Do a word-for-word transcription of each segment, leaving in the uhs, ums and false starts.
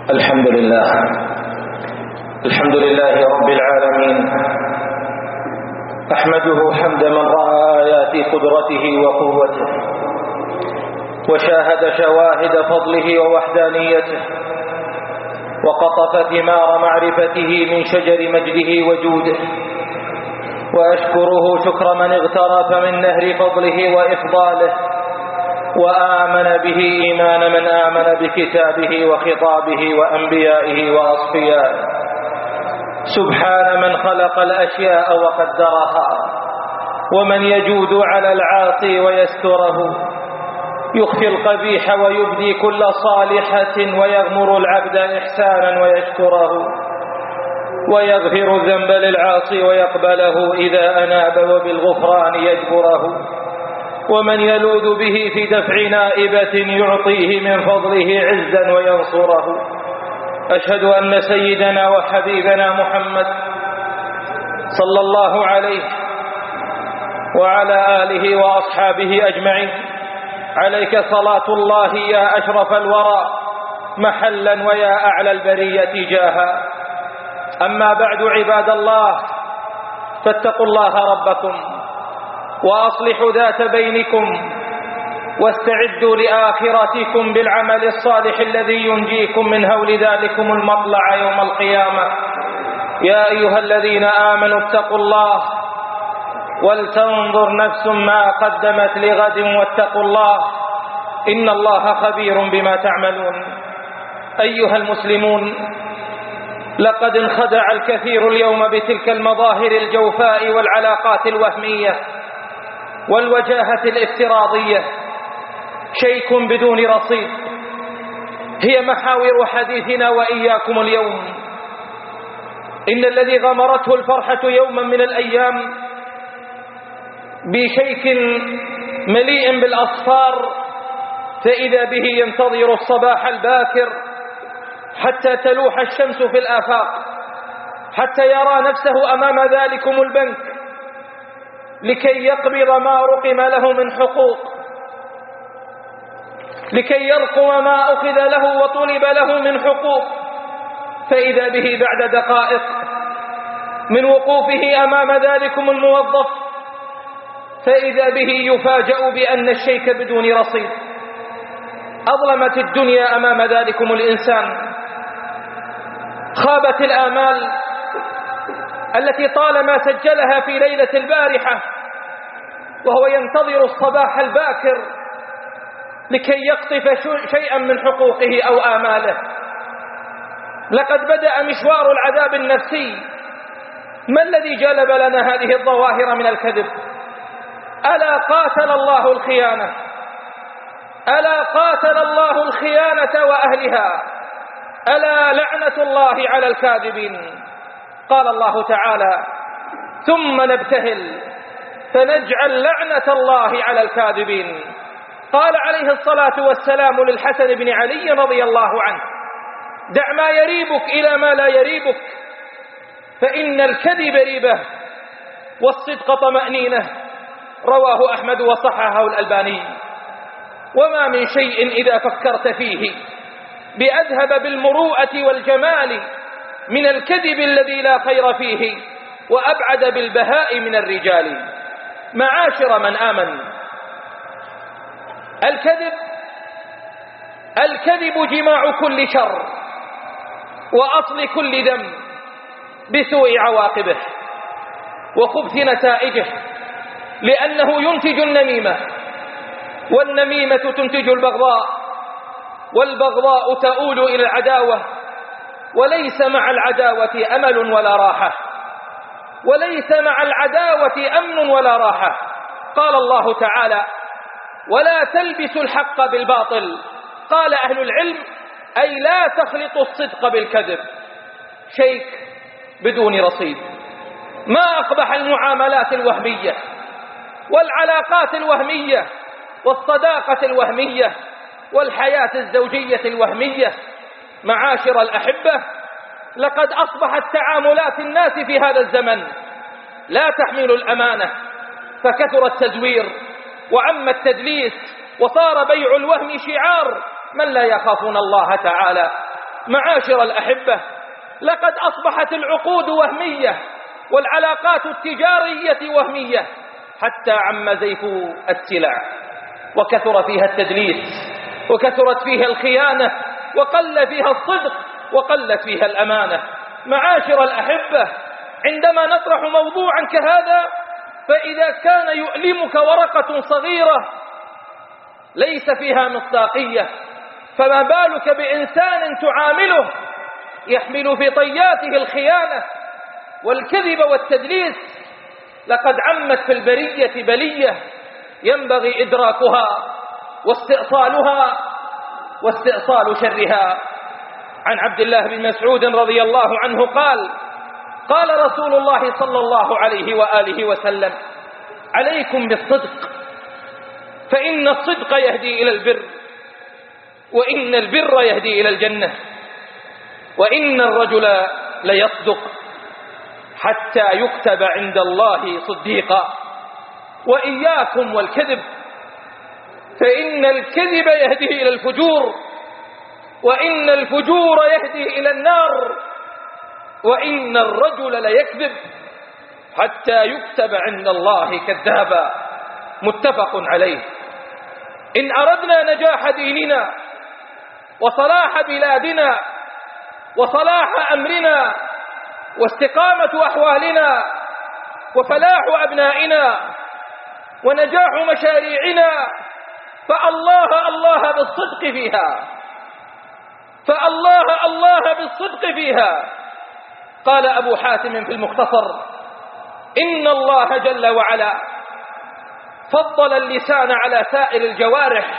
الحمد لله الحمد لله رب العالمين، أحمده حمد من رأى آيات قدرته وقوته وشاهد شواهد فضله ووحدانيته وقطف ثمار معرفته من شجر مجده وجوده، وأشكره شكر من اغترف من نهر فضله وإفضاله، وآمن به إيمان من آمن بكتابه وخطابه وأنبيائه وأصفيائه. سبحان من خلق الأشياء وقدرها، ومن يجود على العاصي ويستره، يخفي القبيح ويبدي كل صالحة، ويغمر العبد إحسانا ويشكره، ويغفر الذنب للعاصي ويقبله إذا أناب، وبالغفران يجبره، ومن يلوذ به في دفع نائبة يعطيه من فضله عزا وينصره. أشهد أن سيدنا وحبيبنا محمد صلى الله عليه وعلى آله وأصحابه أجمعين عليك صلاة الله يا أشرف الورى محلا ويا أعلى البرية جاها. أما بعد عباد الله، فاتقوا الله ربكم وأصلحوا ذات بينكم، واستعدوا لآخرتكم بالعمل الصالح الذي ينجيكم من هول ذلكم المطلع يوم القيامة. يا أيها الذين آمنوا اتقوا الله ولتنظر نفس ما قدمت لغد واتقوا الله إن الله خبير بما تعملون. أيها المسلمون، لقد انخدع الكثير اليوم بتلك المظاهر الجوفاء والعلاقات الوهمية والوجاهة الافتراضية، شيك بدون رصيد. هي محاور حديثنا وإياكم اليوم. إن الذي غمرته الفرحة يوما من الأيام بشيك مليء بالأصفار، فإذا به ينتظر الصباح الباكر حتى تلوح الشمس في الآفاق، حتى يرى نفسه أمام ذلكم البنك لكي يقبض ما رقم له من حقوق، لكي يرقم ما أخذ له وطلب له من حقوق، فإذا به بعد دقائق من وقوفه أمام ذلكم الموظف، فإذا به يفاجأ بأن الشيك بدون رصيد. أظلمت الدنيا أمام ذلكم الإنسان، خابت الآمال التي طالما سجلها في ليلة البارحة وهو ينتظر الصباح الباكر لكي يقطف شيئا من حقوقه أو آماله. لقد بدأ مشوار العذاب النفسي. ما الذي جلب لنا هذه الظواهر من الكذب؟ ألا قاتل الله الخيانة، ألا قاتل الله الخيانة وأهلها، ألا لعنة الله على الكاذبين. قال الله تعالى: ثم نبتهل فنجعل لعنة الله على الكاذبين. قال عليه الصلاة والسلام للحسن بن علي رضي الله عنه: دع ما يريبك إلى ما لا يريبك، فإن الكذب ريبة والصدق طمأنينة. رواه أحمد وصححه الألباني. وما من شيء إذا فكرت فيه بأذهب بالمروءة والجمال من الكذب الذي لا خير فيه، وأبعد بالبهاء من الرجال. معاشر من آمن، الكذب الكذب جماع كل شر وأصل كل ذنب بسوء عواقبه وخبث نتائجه، لأنه ينتج النميمة، والنميمة تنتج البغضاء، والبغضاء تؤول إلى العداوة، وليس مع العداوة أمل ولا راحة، وليس مع العداوة أمن ولا راحة. قال الله تعالى: ولا تلبسوا الحق بالباطل. قال أهل العلم: أي لا تخلطوا الصدق بالكذب. شيك بدون رصيد. ما أقبح المعاملات الوهمية والعلاقات الوهمية والصداقة الوهمية والحياة الزوجية الوهمية. معاشر الأحبة، لقد أصبحت تعاملات الناس في هذا الزمن لا تحمل الأمانة، فكثر التزوير وعم التدليس، وصار بيع الوهم شعار من لا يخافون الله تعالى. معاشر الأحبة، لقد أصبحت العقود وهمية والعلاقات التجارية وهمية، حتى عم زيف السلع، وكثر فيها التدليس، وكثرت فيها الخيانة، وقل فيها الصدق، وقلت فيها الأمانة. معاشر الأحبة، عندما نطرح موضوعا كهذا، فإذا كان يؤلمك ورقة صغيرة ليس فيها مصداقية، فما بالك بإنسان تعامله يحمل في طياته الخيانة والكذب والتدليس؟ لقد عمت في البرية بلية ينبغي إدراكها واستئصالها واستئصال شرها. عن عبد الله بن مسعود رضي الله عنه قال: قال رسول الله صلى الله عليه وآله وسلم: عليكم بالصدق، فإن الصدق يهدي إلى البر، وإن البر يهدي إلى الجنة، وإن الرجل ليصدق حتى يكتب عند الله صديقا، وإياكم والكذب، فإن الكذب يهدي إلى الفجور، وإن الفجور يهدي إلى النار، وإن الرجل ليكذب حتى يكتب عند الله كذابا. متفق عليه. إن أردنا نجاح ديننا وصلاح بلادنا وصلاح أمرنا واستقامة أحوالنا وفلاح أبنائنا ونجاح مشاريعنا، فالله الله بالصدق فيها، فالله الله بالصدق فيها. قال أبو حاتم في المختصر: إن الله جل وعلا فضل اللسان على سائر الجوارح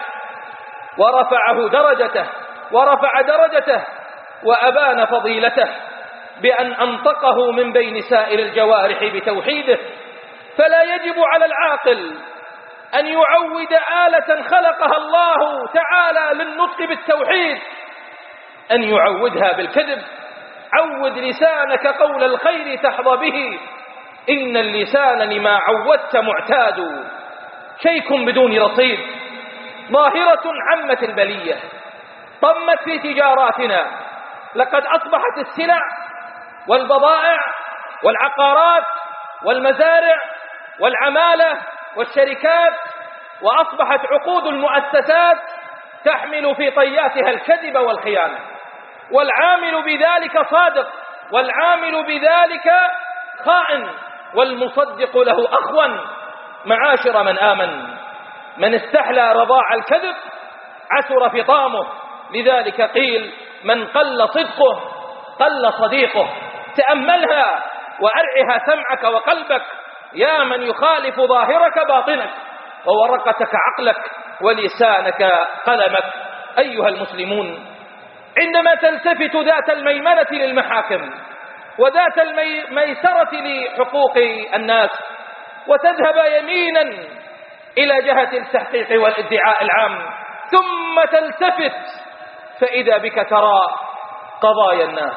ورفعه درجته ورفع درجته وأبان فضيلته بأن أنطقه من بين سائر الجوارح بتوحيده. فلا يجب على العاقل أن يعود آلة خلقها الله تعالى للنطق بالتوحيد أن يعودها بالكذب. عود لسانك قول الخير تحظى به، إن اللسان لما عودت معتاد. شيك بدون رصيد، ظاهرة عمت البلية، طمت في تجاراتنا. لقد أصبحت السلع والبضائع والعقارات والمزارع والعمالة والشركات، وأصبحت عقود المؤسسات تحمل في طياتها الكذب والخيانة، والعامل بذلك صادق، والعامل بذلك خائن، والمصدق له أخون. معاشر من آمن، من استحلى رضاع الكذب عسر فطامه، لذلك قيل: من قل صدقه قل صديقه. تأملها وأرعها سمعك وقلبك يا من يخالف ظاهرك باطنك، وورقتك عقلك، ولسانك قلمك. أيها المسلمون، عندما تلتفت ذات الميمنة للمحاكم وذات الميسرة لحقوق الناس وتذهب يمينا إلى جهة التحقيق والادعاء العام، ثم تلتفت فإذا بك ترى قضايا الناس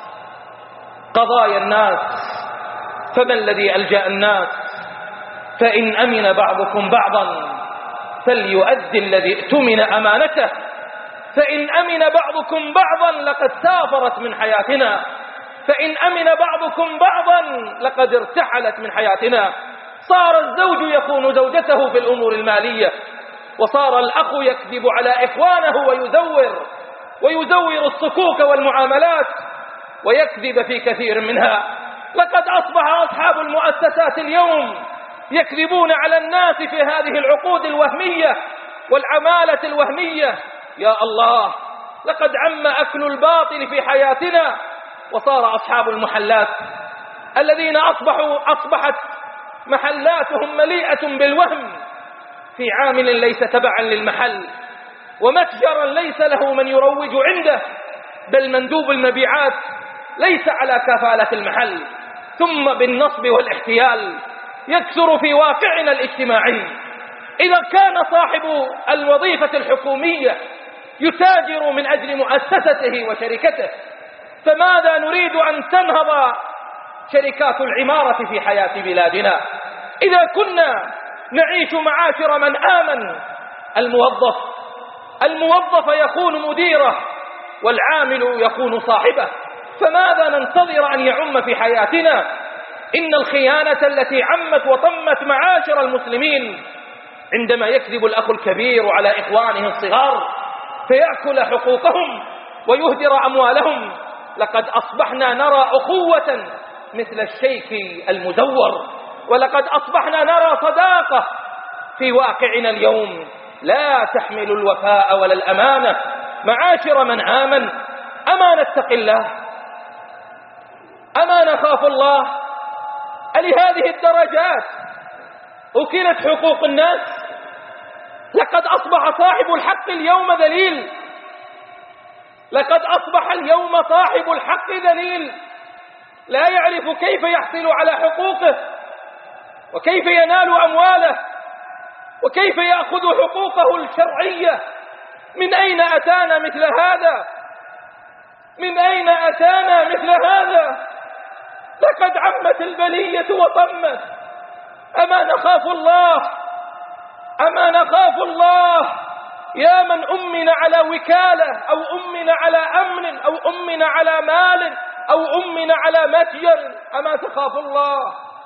قضايا الناس فما الذي ألجأ الناس؟ فإن أمن بعضكم بعضا فليؤدي الذي اؤتمن أمانته، فإن أمن بعضكم بعضا لقد سافرت من حياتنا، فإن أمن بعضكم بعضا لقد ارتحلت من حياتنا. صار الزوج يخون زوجته في الأمور المالية، وصار الأخ يكذب على إخوانه ويزور ويزور الصكوك والمعاملات ويكذب في كثير منها. لقد أصبح أصحاب المؤسسات اليوم يكذبون على الناس في هذه العقود الوهمية والعمالة الوهمية. يا الله، لقد عم أكل الباطل في حياتنا، وصار أصحاب المحلات الذين أصبحوا أصبحت محلاتهم مليئة بالوهم في عامل ليس تبعا للمحل، ومتجرا ليس له من يروج عنده، بل مندوب المبيعات ليس على كفالة المحل. ثم بالنصب والاحتيال يكثر في واقعنا الاجتماعي. إذا كان صاحب الوظيفة الحكومية يتاجر من أجل مؤسسته وشركته، فماذا نريد أن تنهض شركات العمارة في حياة بلادنا؟ إذا كنا نعيش معاشر من آمن، الموظف الموظف يخون مديره والعامل يكون صاحبه. فماذا ننتظر أن يعم في حياتنا؟ إن الخيانة التي عمت وطمت معاشر المسلمين عندما يكذب الأخ الكبير على إخوانه الصغار فيأكل حقوقهم ويهدر أموالهم. لقد أصبحنا نرى أخوة مثل الشيك المزور، ولقد أصبحنا نرى صداقة في واقعنا اليوم لا تحمل الوفاء ولا الأمانة. معاشر من آمن، أما نتق الله؟ أما نخاف الله؟ ألهذه الدرجات أكلت حقوق الناس؟ لقد أصبح صاحب الحق اليوم ذليل، لقد أصبح اليوم صاحب الحق ذليل، لا يعرف كيف يحصل على حقوقه وكيف ينال أمواله وكيف يأخذ حقوقه الشرعية. من أين أتانا مثل هذا؟ من أين أتانا مثل هذا؟ لقد عمت البلية وطمت. أما نخاف الله؟ أما نخاف الله؟ يا من أمن على وكالة أو أمن على أمن أو أمن على مال أو أمن على متجر، أما تخاف الله؟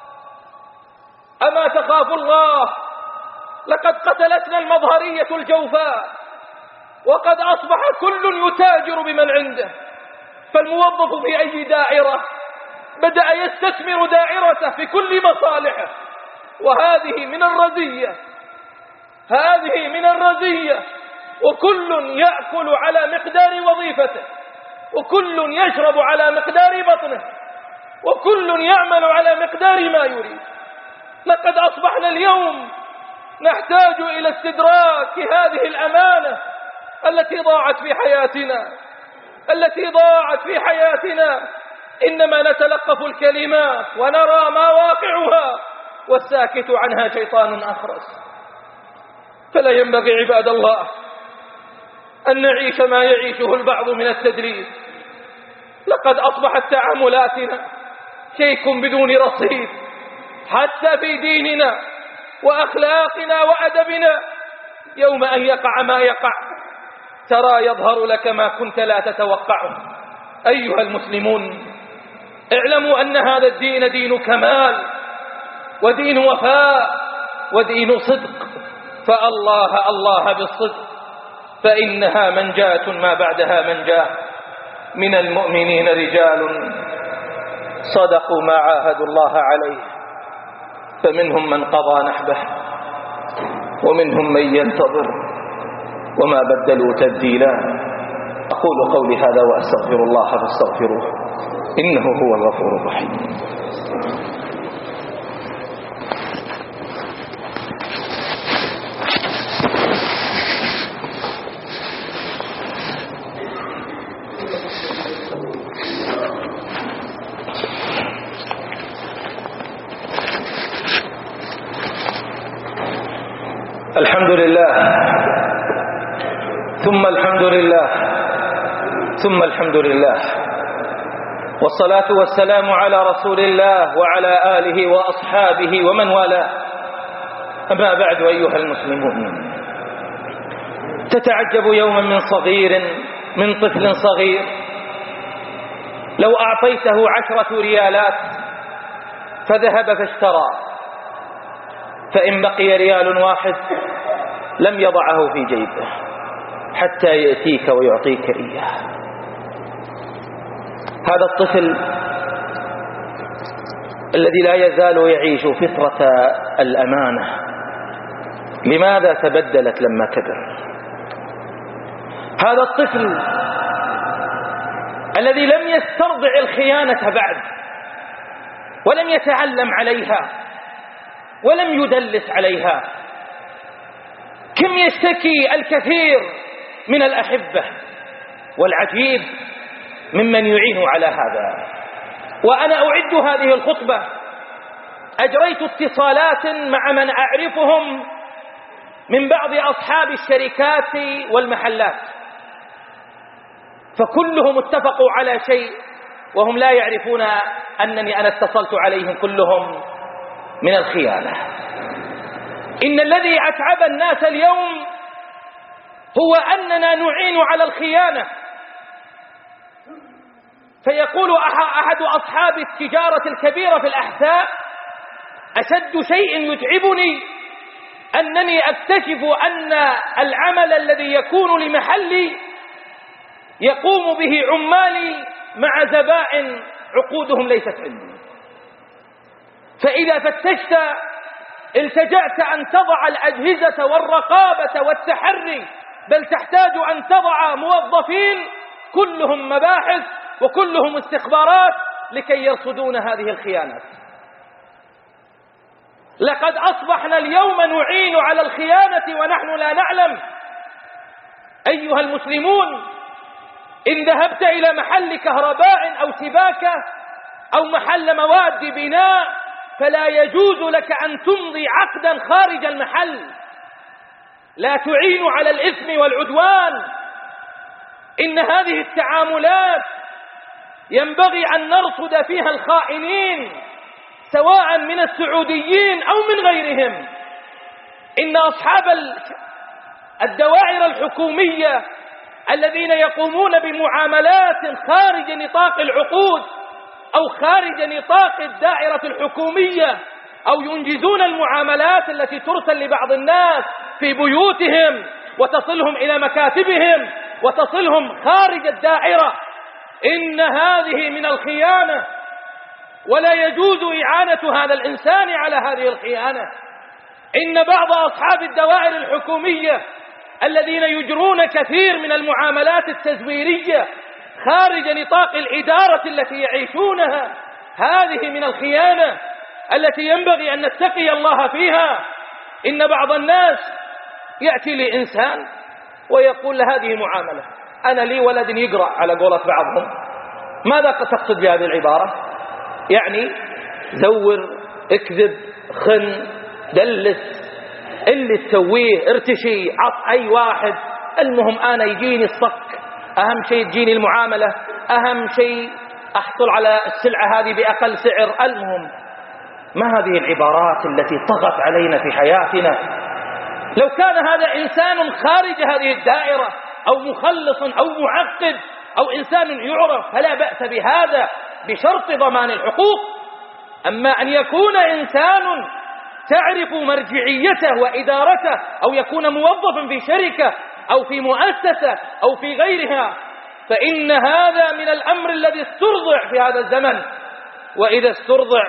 أما تخاف الله؟ لقد قتلتنا المظهرية الجوفاء، وقد أصبح كل يتاجر بمن عنده. فالموظف في أي دائرة بدأ يستثمر دائرته في كل مصالحه، وهذه من الرزية، هذه من الرزية. وكل يأكل على مقدار وظيفته، وكل يشرب على مقدار بطنه، وكل يعمل على مقدار ما يريد. لقد أصبحنا اليوم نحتاج إلى استدراك هذه الأمانة التي ضاعت في حياتنا، التي ضاعت في حياتنا. إنما نتلقف الكلمات ونرى ما واقعها، والساكت عنها شيطان أخرس. فلا ينبغي عباد الله أن نعيش ما يعيشه البعض من التدليس. لقد أصبحت تعاملاتنا شيك بدون رصيد، حتى في ديننا وأخلاقنا وأدبنا. يوم أن يقع ما يقع ترى يظهر لك ما كنت لا تتوقعه. أيها المسلمون، اعلموا أن هذا الدين دين كمال ودين وفاء ودين صدق، فالله الله بالصدق، فإنها منجاة ما بعدها منجاة. من المؤمنين رجال صدقوا ما عاهدوا الله عليه، فمنهم من قضى نحبه ومنهم من ينتظر وما بدلوا تبديلا. أقول قولي هذا وأستغفر الله فاستغفروه إنه هو الغفور الرحيم. الحمد لله ثم الحمد لله ثم الحمد لله، والصلاة والسلام على رسول الله وعلى آله وأصحابه ومن والاه. أما بعد، أيها المسلمون، تتعجب يوما من صغير من طفل صغير لو أعطيته عشرة ريالات فذهب فاشترى، فإن بقي ريال واحد لم يضعه في جيبه حتى يأتيك ويعطيك إياه. هذا الطفل الذي لا يزال يعيش فطرة الأمانة، لماذا تبدلت لما كبر؟ هذا الطفل الذي لم يسترضع الخيانة بعد ولم يتعلم عليها ولم يدلس عليها، كم يشتكي الكثير من الأحبة، والعجيب ممن يعين على هذا. وأنا أعد هذه الخطبة أجريت اتصالات مع من أعرفهم من بعض أصحاب الشركات والمحلات، فكلهم اتفقوا على شيء وهم لا يعرفون أنني أنا اتصلت عليهم كلهم من الخيانة. إن الذي أتعب الناس اليوم هو أننا نعين على الخيانة، فيقول أحد أصحاب التجارة الكبيرة في الأحساء: أشد شيء يتعبني أنني أكتشف أن العمل الذي يكون لمحلي يقوم به عمالي مع زبائن عقودهم ليست عندي. فإذا فتشت التجأت أن تضع الأجهزة والرقابة والتحري، بل تحتاج أن تضع موظفين كلهم مباحث وكلهم استخبارات لكي يرصدون هذه الخيانات. لقد أصبحنا اليوم نعين على الخيانة ونحن لا نعلم. أيها المسلمون، إن ذهبت إلى محل كهرباء أو سباكة أو محل مواد بناء فلا يجوز لك أن تمضي عقدا خارج المحل. لا تعين على الإثم والعدوان. إن هذه التعاملات ينبغي أن نرصد فيها الخائنين سواء من السعوديين أو من غيرهم. إن أصحاب الدوائر الحكومية الذين يقومون بمعاملات خارج نطاق العقود أو خارج نطاق الدائرة الحكومية أو ينجزون المعاملات التي ترسل لبعض الناس في بيوتهم وتصلهم إلى مكاتبهم وتصلهم خارج الدائرة، إن هذه من الخيانة، ولا يجوز إعانة هذا الإنسان على هذه الخيانة. إن بعض أصحاب الدوائر الحكومية الذين يجرون كثير من المعاملات التزويرية خارج نطاق الإدارة التي يعيشونها، هذه من الخيانة التي ينبغي أن نتقي الله فيها. إن بعض الناس يأتي لإنسان ويقول له: هذه معاملة، أنا لي ولد يقرأ على قولة بعضهم. ماذا تقصد بهذه العبارة؟ يعني زور، اكذب، خن، دلس، اللي تسويه ارتشي، عط أي واحد، المهم أنا يجيني الصك، أهم شيء تجيني المعاملة، أهم شيء أحصل على السلعة هذه بأقل سعر. المهم، ما هذه العبارات التي طغت علينا في حياتنا؟ لو كان هذا إنسان خارج هذه الدائرة أو مخلص أو معقد أو إنسان يعرف فلا بأس بهذا بشرط ضمان الحقوق. أما أن يكون إنسان تعرف مرجعيته وإدارته أو يكون موظفا في شركة أو في مؤسسة أو في غيرها، فإن هذا من الأمر الذي استرضع في هذا الزمن، وإذا استرضع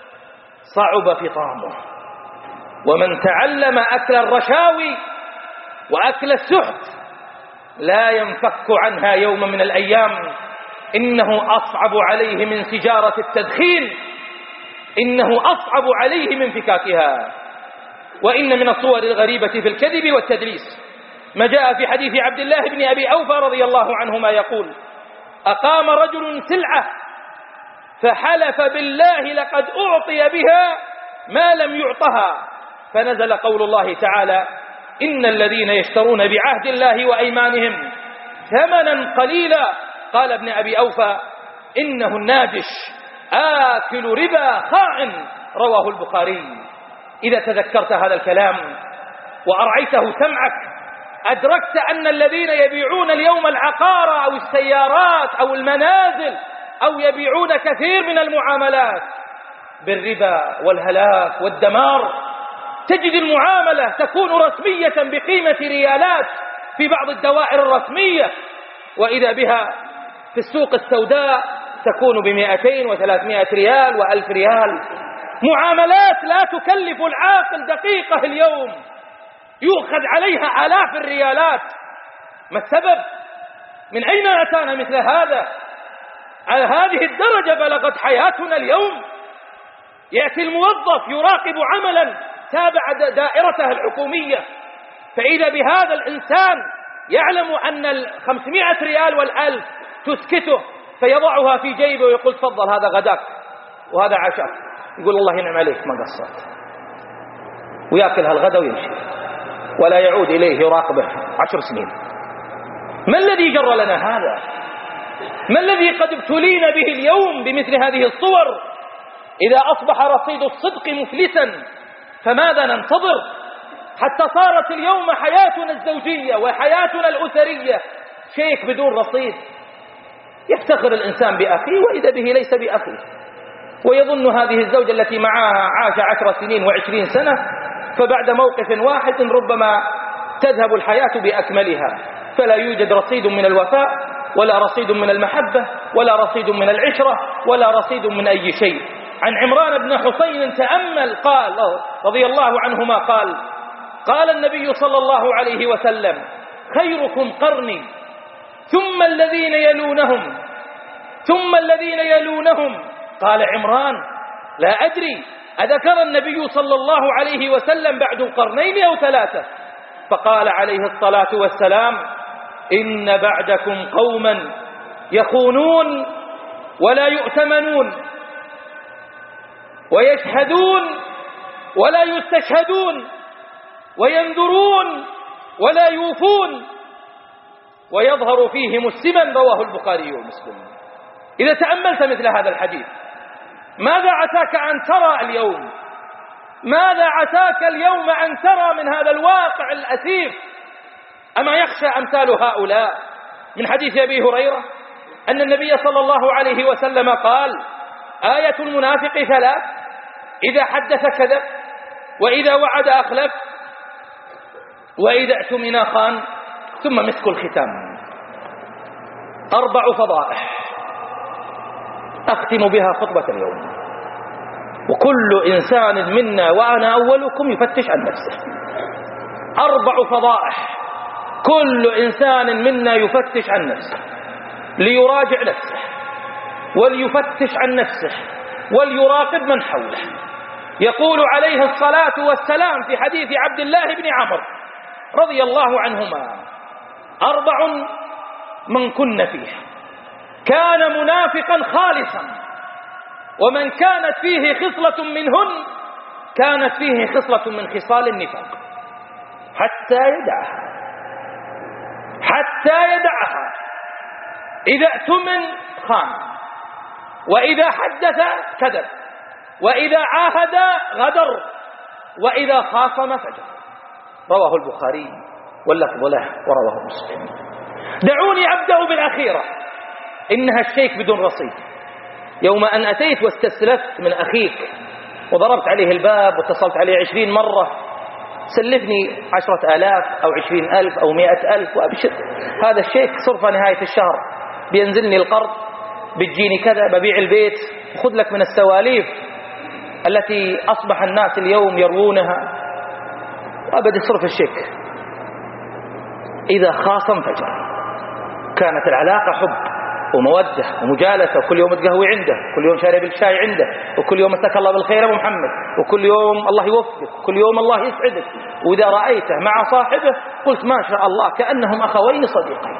صعب فطامه. ومن تعلم أكل الرشاوي وأكل السحت لا ينفك عنها يوم من الأيام. إنه أصعب عليه من سجارة التدخين، إنه أصعب عليه من فكاكها. وإن من الصور الغريبة في الكذب والتدليس ما جاء في حديث عبد الله بن أبي أوفى رضي الله عنهما يقول: أقام رجل سلعة فحلف بالله لقد أعطي بها ما لم يعطها، فنزل قول الله تعالى: إن الذين يشترون بعهد الله وأيمانهم ثمنا قليلا. قال ابن أبي أوفى: إنه الناجش آكل ربا خائن، رواه البخاري. إذا تذكرت هذا الكلام وأرعيته سمعك أدركت أن الذين يبيعون اليوم العقار أو السيارات أو المنازل أو يبيعون كثير من المعاملات بالربا والهلاك والدمار، تجد المعاملة تكون رسمية بقيمة ريالات في بعض الدوائر الرسمية، وإذا بها في السوق السوداء تكون بمئتين وثلاثمائة ريال وألف ريال. معاملات لا تكلف العاقل دقيقة اليوم يؤخذ عليها آلاف الريالات. ما السبب؟ من أين أتانا مثل هذا؟ على هذه الدرجة بلغت حياتنا اليوم. يأتي الموظف يراقب عملا تابع دائرته الحكومية، فإذا بهذا الإنسان يعلم أن الخمسمائة ريال والألف تسكته، فيضعها في جيبه ويقول: تفضل هذا غداك وهذا عشاء. يقول: الله ينعم عليك ما قصرت، ويأكل هالغدا ويمشي ولا يعود إليه يراقبه عشر سنين. ما الذي جر لنا هذا؟ ما الذي قد ابتلينا به اليوم بمثل هذه الصور؟ إذا أصبح رصيد الصدق مفلسا فماذا ننتظر؟ حتى صارت اليوم حياتنا الزوجية وحياتنا الأسرية شيك بدون رصيد. يفتخر الإنسان بأخيه وإذا به ليس بأخيه، ويظن هذه الزوجة التي معها عاش عشر سنين وعشرين سنة، فبعد موقف واحد ربما تذهب الحياة بأكملها، فلا يوجد رصيد من الوفاء ولا رصيد من المحبة ولا رصيد من العشرة ولا رصيد من أي شيء. عن عمران بن حسين تأمل، قال رضي الله عنهما قال قال النبي صلى الله عليه وسلم: خيركم قرني ثم الذين يلونهم ثم الذين يلونهم. قال عمران: لا أدري أذكر النبي صلى الله عليه وسلم بعد قرنين أو ثلاثة؟ فقال عليه الصلاة والسلام: إن بعدكم قوما يخونون ولا يؤتمنون، ويشهدون ولا يستشهدون، وينذرون ولا يوفون، ويظهر فيهم السمن. رواه البخاري ومسلم. إذا تأملت مثل هذا الحديث، ماذا عساك أن ترى اليوم؟ ماذا عساك اليوم أن ترى من هذا الواقع الأسيف؟ أما يخشى أمثال هؤلاء؟ من حديث أبي هريرة أن النبي صلى الله عليه وسلم قال: آية المنافق ثلاث: إذا حدث كذب، وإذا وعد أخلف، وإذا اؤتمن خان، ثم مسك الختام. أربع فضائح أختم بها خطبة اليوم، وكل إنسان منا وأنا أولكم يفتش عن نفسه. أربع فضائح كل إنسان منا يفتش عن نفسه، ليراجع نفسه وليفتش عن نفسه وليراقب من حوله. يقول عليه الصلاة والسلام في حديث عبد الله بن عمرو رضي الله عنهما: أربع من كن فيه كان منافقا خالصا، ومن كانت فيه خصلة منهن كانت فيه خصلة من خصال النفاق حتى يدعها حتى يدعها إذا اؤتمن خان، وإذا حدث كذب، وإذا عاهد غدر، وإذا خاصم فجر. رواه البخاري واللفظ له ورواه مسلم. دعوني أبدأ بالأخيرة، إنها الشيك بدون رصيد. يوم أن أتيت واستسلفت من أخيك وضربت عليه الباب واتصلت عليه عشرين مرة: سلفني عشرة آلاف أو عشرين ألف أو مئة ألف وأبشر، هذا الشيك صرفة نهاية الشهر، بينزلني القرض، بتجيني كذا، ببيع البيت، خذ لك من السواليف التي أصبح الناس اليوم يروونها، وأبد صرف الشيك. إذا خاصم فجر. كانت العلاقة حب ومودة ومجالسة، وكل يوم تقهوي عنده، كل يوم شارب الشاي عنده، وكل يوم مساك الله بالخير أبو محمد، وكل يوم الله يوفقك، وكل يوم الله يسعدك. وإذا رأيته مع صاحبه قلت ما شاء الله كأنهم أخوين صديقين.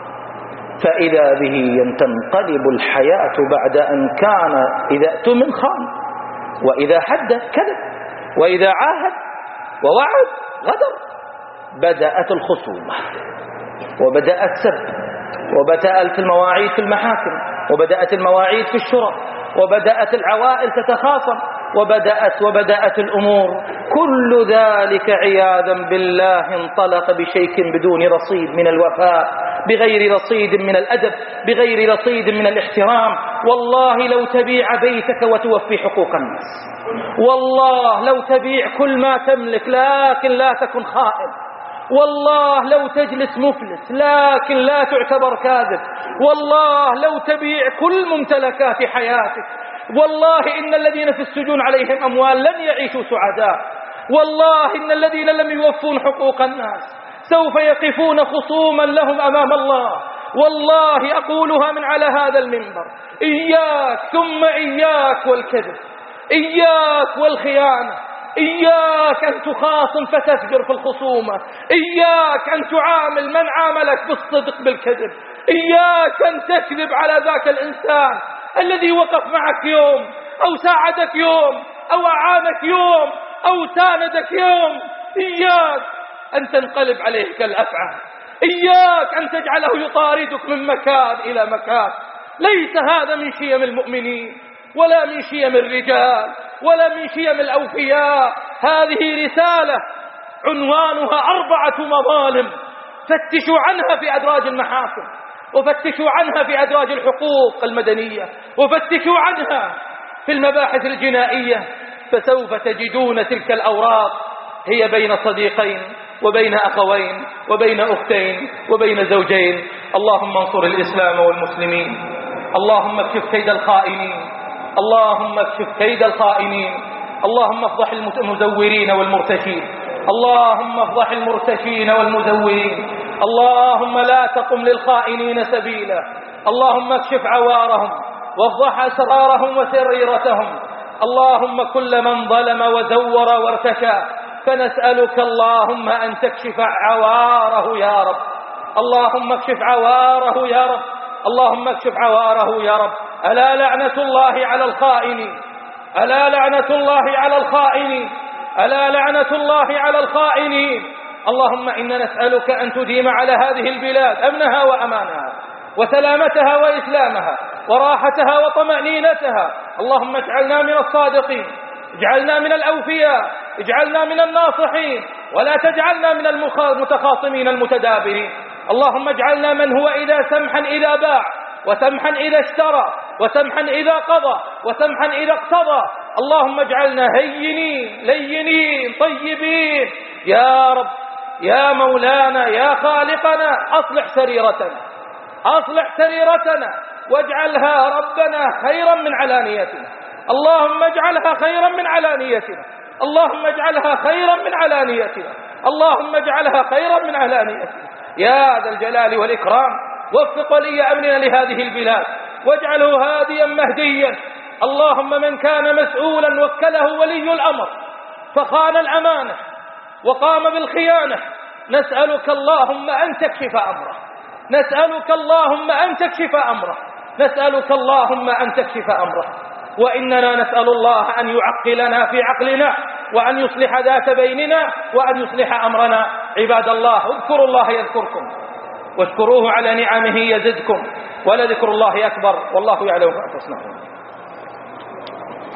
فإذا به تنقلب الحياة بعد أن كان إذا اؤتمن خان، وإذا حدث كذب، وإذا عاهد ووعد غدر. بدأت الخصومة، وبدأت سب، وبدأت المواعيد في المحاكم، وبدأت المواعيد في الشرى، وبدأت العوائل تتخاصم، وبدأت وبدأت الأمور. كل ذلك عياذا بالله انطلق بشيك بدون رصيد من الوفاء، بغير رصيد من الأدب، بغير رصيد من الاحترام. والله لو تبيع بيتك وتوفي حقوق الناس، والله لو تبيع كل ما تملك لكن لا تكن خائن، والله لو تجلس مفلس لكن لا تعتبر كاذب، والله لو تبيع كل ممتلكات حياتك، والله إن الذين في السجون عليهم أموال لن يعيشوا سعداء، والله إن الذين لم يوفون حقوق الناس سوف يقفون خصوما لهم أمام الله. والله أقولها من على هذا المنبر: إياك ثم إياك والكذب، إياك والخيانة، إياك أن تخاصم فتفجر في الخصومة، إياك أن تعامل من عاملك بالصدق بالكذب، إياك أن تكذب على ذاك الإنسان الذي وقف معك يوم أو ساعدك يوم أو أعانك يوم أو ساندك يوم. إياك أن تنقلب عليه كالأفعى، إياك أن تجعله يطاردك من مكان إلى مكان. ليس هذا من شيم المؤمنين ولا من شيم الرجال ولا من شيم الأوفياء. هذه رسالة عنوانها أربعة مظالم فتشوا عنها في أدراج المحاكم. وفتشوا عنها في أدراج الحقوق المدنية، وفتشوا عنها في المباحث الجنائية، فسوف تجدون تلك الأوراق هي بين صديقين وبين أخوين وبين أختين وبين زوجين. اللهم انصر الإسلام والمسلمين، اللهم اكشف كيد الخائنين، اللهم اكشف كيد الخائنين، اللهم افضح المزورين والمرتشين، اللهم افضح المرتشين والمزورين، اللهم لا تقم للخائنين سبيلا، اللهم اكشف عوارهم وافضح أسرارهم وسريرتهم، اللهم كل من ظلم وزور وارتشى فنسألك اللهم أن تكشف عواره يا رب، اللهم اكشف عواره يا رب، اللهم اكشف عواره يا رب. ألا لعنة الله على الخائنين، ألا لعنة الله على الخائنين، ألا لعنة الله على الخائنين. اللهم إنا نسألك أن تديم على هذه البلاد أمنها وأمانها وسلامتها وإسلامها وراحتها وطمأنينتها. اللهم اجعلنا من الصادقين، اجعلنا من الأوفياء، اجعلنا من الناصحين، ولا تجعلنا من المتخاصمين المتدابرين. اللهم اجعلنا من هو إذا سمحا إذا باع، وسمحا إذا اشترى، وسمحا إذا قضى، وسمحا إذا اقتضى. اللهم اجعلنا هينين لينين طيبين يا رب. يا مولانا يا خالقنا أصلح سريرتنا، أصلح سريرتنا واجعلها ربنا خيرا من علانيتنا. اللهم اجعلها خيرا من علانيتنا، اللهم اجعلها خيرا من علانيتنا، اللهم اجعلها خيرا من علانيتنا يا ذا الجلال والإكرام. وفق ولي أمرنا لهذه البلاد واجعله هاديا مهديا. اللهم من كان مسؤولا وكله ولي الأمر فخان الأمانة وقام بالخيانة، نسألك اللهم أن تكشف أمره، نسألك اللهم أن تكشف أمره، نسألك اللهم أن تكشف أمره. وإننا نسأل الله أن يعقلنا في عقلنا، وأن يصلح ذات بيننا، وأن يصلح أمرنا. عباد الله اذكروا الله يذكركم، واشكروه على نعمه يزدكم، ولذكر الله أكبر، والله يعلم ما تصنعون.